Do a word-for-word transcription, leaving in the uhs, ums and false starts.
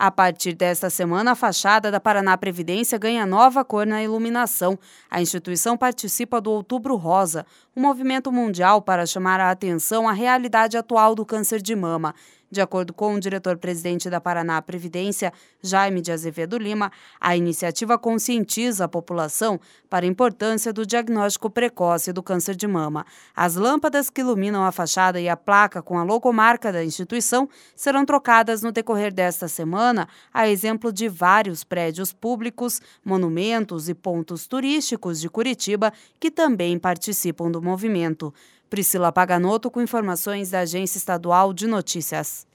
A partir desta semana, a fachada da Paraná Previdência ganha nova cor na iluminação. A instituição participa do Outubro Rosa, um movimento mundial para chamar a atenção à realidade atual do câncer de mama. De acordo com o diretor-presidente da Paraná Previdência, Jaime de Azevedo Lima, a iniciativa conscientiza a população para a importância do diagnóstico precoce do câncer de mama. As lâmpadas que iluminam a fachada e a placa com a logomarca da instituição serão trocadas no decorrer desta semana, a exemplo de vários prédios públicos, monumentos e pontos turísticos de Curitiba que também participam do movimento. Priscila Paganotto com informações da Agência Estadual de Notícias.